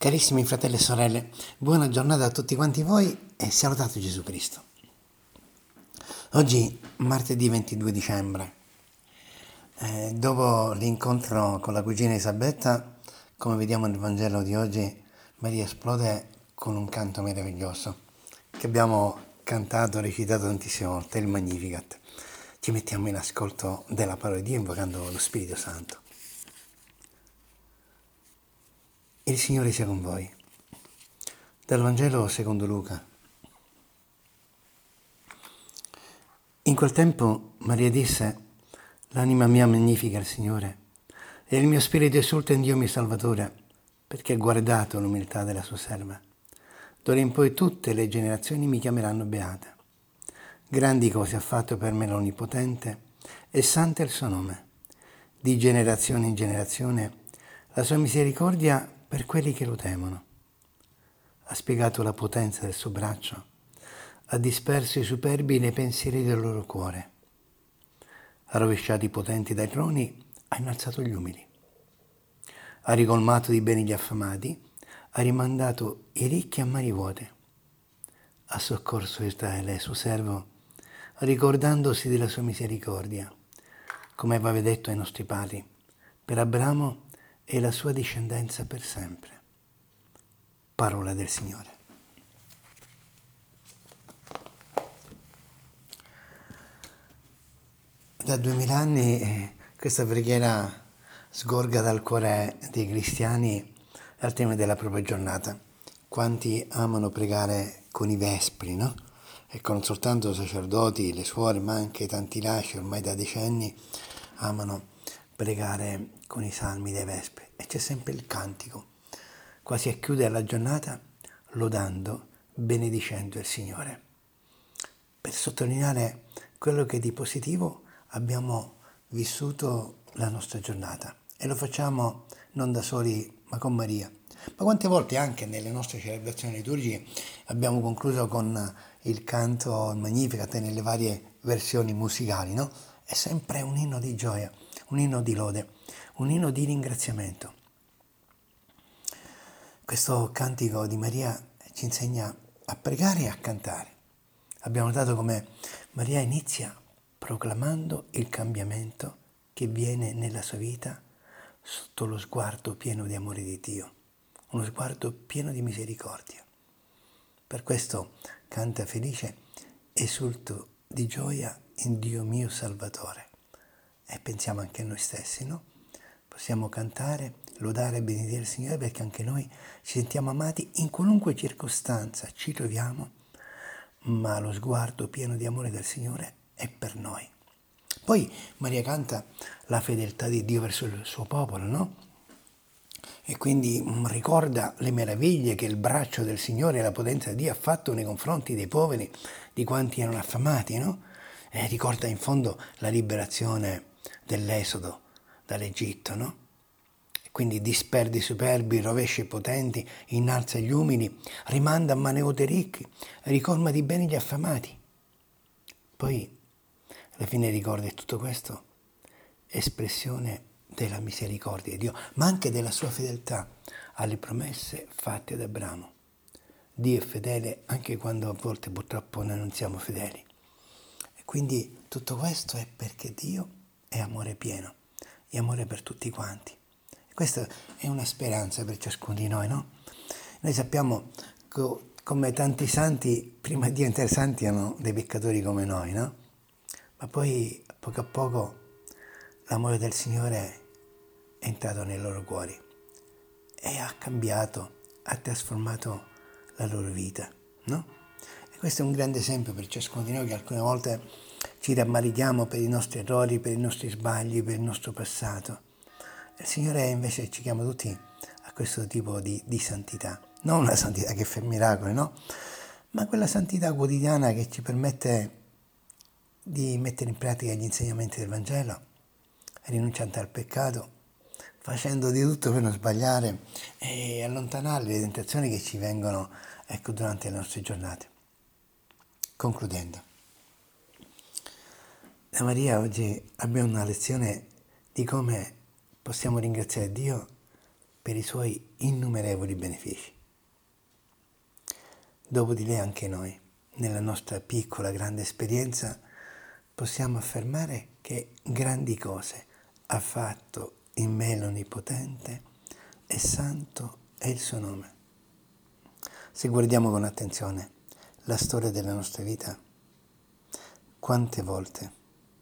Carissimi fratelli e sorelle, buona giornata a tutti quanti voi e sia lodato Gesù Cristo. Oggi, martedì 22 dicembre, dopo l'incontro con la cugina Isabetta, come vediamo nel Vangelo di oggi, Maria esplode con un canto meraviglioso che abbiamo cantato, recitato tantissime volte, il Magnificat. Ci mettiamo in ascolto della parola di Dio invocando lo Spirito Santo. Il Signore sia con voi. Dal Vangelo secondo Luca. In quel tempo Maria disse: «L'anima mia magnifica il Signore, e il mio spirito esulta in Dio mio Salvatore, perché ha guardato l'umiltà della sua serva. D'ora in poi tutte le generazioni mi chiameranno beata. Grandi cose ha fatto per me l'Onnipotente, e santo è il suo nome. Di generazione in generazione la sua misericordia per quelli che lo temono. Ha spiegato la potenza del suo braccio, ha disperso i superbi nei pensieri del loro cuore. Ha rovesciato i potenti dai troni, ha innalzato gli umili. Ha ricolmato di beni gli affamati, ha rimandato i ricchi a mani vuote. Ha soccorso Israele, suo servo, ricordandosi della sua misericordia, come aveva detto ai nostri padri, per Abramo e la sua discendenza per sempre. Parola del Signore. Da 2000 anni questa preghiera sgorga dal cuore dei cristiani al tema della propria giornata. Quanti amano pregare con i vespri, no? Ecco, non soltanto sacerdoti, le suore, ma anche tanti laici ormai da decenni amano pregare con i salmi dei vespri. E c'è sempre il cantico, quasi a chiudere la giornata lodando, benedicendo il Signore, per sottolineare quello che di positivo abbiamo vissuto la nostra giornata, e lo facciamo non da soli ma con Maria. Ma quante volte anche nelle nostre celebrazioni liturgiche abbiamo concluso con il canto Magnificat nelle varie versioni musicali, no? È sempre un inno di gioia, un inno di lode, un inno di ringraziamento. Questo cantico di Maria ci insegna a pregare e a cantare. Abbiamo notato come Maria inizia proclamando il cambiamento che viene nella sua vita sotto lo sguardo pieno di amore di Dio, uno sguardo pieno di misericordia. Per questo canta felice: esulto di gioia in Dio mio Salvatore. E pensiamo anche a noi stessi, no? Possiamo cantare, lodare e benedire il Signore perché anche noi ci sentiamo amati in qualunque circostanza ci troviamo, ma lo sguardo pieno di amore del Signore è per noi. Poi Maria canta la fedeltà di Dio verso il suo popolo, no? E quindi ricorda le meraviglie che il braccio del Signore e la potenza di Dio ha fatto nei confronti dei poveri, di quanti erano affamati, no? E ricorda in fondo la liberazione dell'Esodo dall'Egitto, no? E quindi disperdi i superbi, rovescia i potenti, innalza gli umili, rimanda a mani vuote i ricchi, ricolma di beni gli affamati. Poi alla fine ricorda tutto questo espressione della misericordia di Dio, ma anche della sua fedeltà alle promesse fatte ad Abramo. Dio è fedele anche quando a volte purtroppo noi non siamo fedeli. E quindi tutto questo è perché Dio è amore pieno, è amore per tutti quanti. E questa è una speranza per ciascuno di noi, no? Noi sappiamo come tanti santi, prima di diventare santi, erano dei peccatori come noi, no? Ma poi, a poco, l'amore del Signore è entrato nei loro cuori e ha cambiato, ha trasformato la loro vita, no? E questo è un grande esempio per ciascuno di noi, che alcune volte ci rammarichiamo per i nostri errori, per i nostri sbagli, per il nostro passato. E il Signore invece ci chiama tutti a questo tipo di santità. Non una santità che fa miracoli, no? Ma quella santità quotidiana che ci permette di mettere in pratica gli insegnamenti del Vangelo, rinunciando al peccato, facendo di tutto per non sbagliare e allontanare le tentazioni che ci vengono, ecco, durante le nostre giornate. Concludendo, da Maria oggi abbiamo una lezione di come possiamo ringraziare Dio per i suoi innumerevoli benefici. Dopo di lei anche noi, nella nostra piccola grande esperienza, possiamo affermare che grandi cose ha fatto in me l'Onnipotente e santo è il suo nome. Se guardiamo con attenzione la storia della nostra vita, quante volte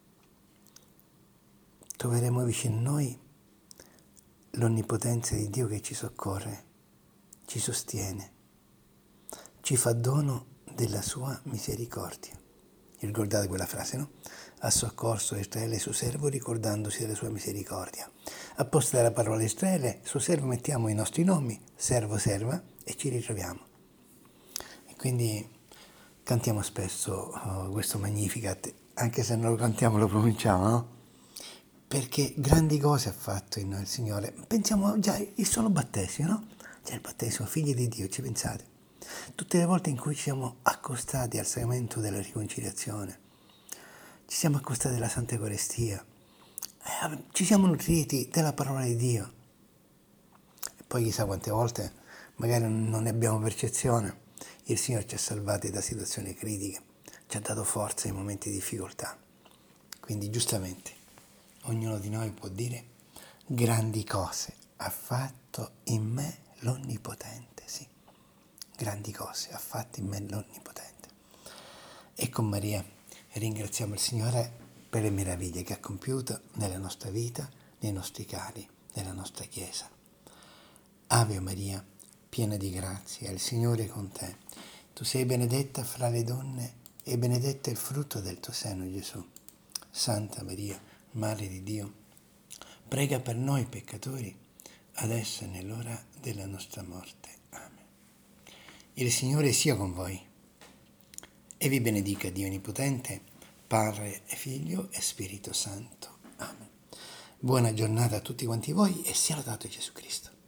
troveremo vicino a noi l'onnipotenza di Dio che ci soccorre, ci sostiene, ci fa dono della sua misericordia. Ricordate quella frase, no? Ha soccorso Israele suo servo ricordandosi della sua misericordia. Apposta dalla parola Israele, suo servo mettiamo i nostri nomi, servo, serva, e ci ritroviamo. E quindi cantiamo spesso questo Magnificat, anche se non lo cantiamo lo pronunciamo, no? Perché grandi cose ha fatto in noi il Signore. Pensiamo già il solo battesimo, no? Già il battesimo, figli di Dio, ci pensate? Tutte le volte in cui ci siamo accostati al sacramento della riconciliazione, ci siamo accostati alla Santa Eucaristia, ci siamo nutriti della parola di Dio. E poi chissà quante volte, magari non ne abbiamo percezione, il Signore ci ha salvati da situazioni critiche, ci ha dato forza in momenti di difficoltà. Quindi giustamente ognuno di noi può dire: grandi cose ha fatto in me l'Onnipotente, sì. Grandi cose ha fatto in me l'Onnipotente. E con Maria ringraziamo il Signore per le meraviglie che ha compiuto nella nostra vita, nei nostri cari, nella nostra Chiesa. Ave Maria, piena di grazia, il Signore è con te. Tu sei benedetta fra le donne e benedetto è il frutto del tuo seno, Gesù. Santa Maria, Madre di Dio, prega per noi peccatori, adesso e nell'ora della nostra morte. Amen. Il Signore sia con voi e vi benedica Dio Onnipotente, Padre e Figlio e Spirito Santo. Amen. Buona giornata a tutti quanti voi e sia lodato Gesù Cristo.